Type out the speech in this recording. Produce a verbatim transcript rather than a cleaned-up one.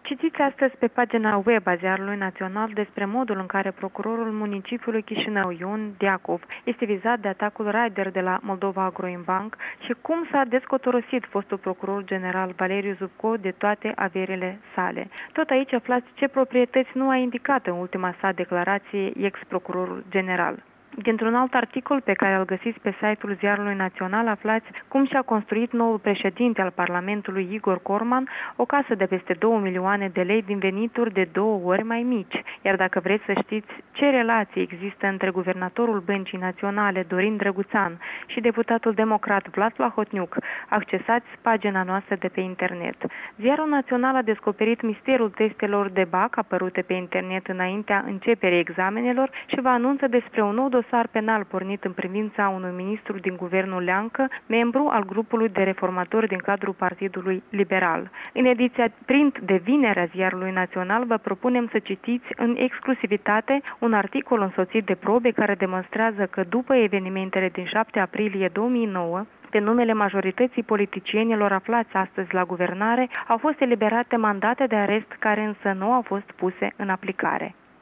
Citiți astăzi pe pagina web a Ziarului Național despre modul în care procurorul municipiului Chișinău, Ion Diacov, este vizat de atacul Raider de la Moldova Agroinbank și cum s-a descotorosit fostul procuror general Valeriu Zubco de toate averile sale. Tot aici aflați ce proprietăți nu a indicat în ultima sa declarație ex-procurorul general. Dintr-un alt articol pe care îl găsiți pe site-ul Ziarului Național aflați cum și-a construit noul președinte al Parlamentului Igor Corman o casă de peste două milioane de lei din venituri de două ori mai mici. Iar dacă vreți să știți ce relații există între guvernatorul Băncii Naționale Dorin Drăguțan și deputatul democrat Vlad Plahotniuc, accesați pagina noastră de pe internet. Ziarul Național a descoperit misterul testelor de B A C apărute pe internet înaintea începerii examenelor și vă anunță despre un nou dosar penal pornit în privința unui ministru din guvernul Leancă, membru al grupului de reformatori din cadrul Partidului Liberal. În ediția print de vineri a Ziarului Național vă propunem să citiți în exclusivitate un articol însoțit de probe care demonstrează că după evenimentele din șapte aprilie două mii nouă, pe numele majorității politicienilor aflați astăzi la guvernare, au fost eliberate mandate de arest care însă nu au fost puse în aplicare.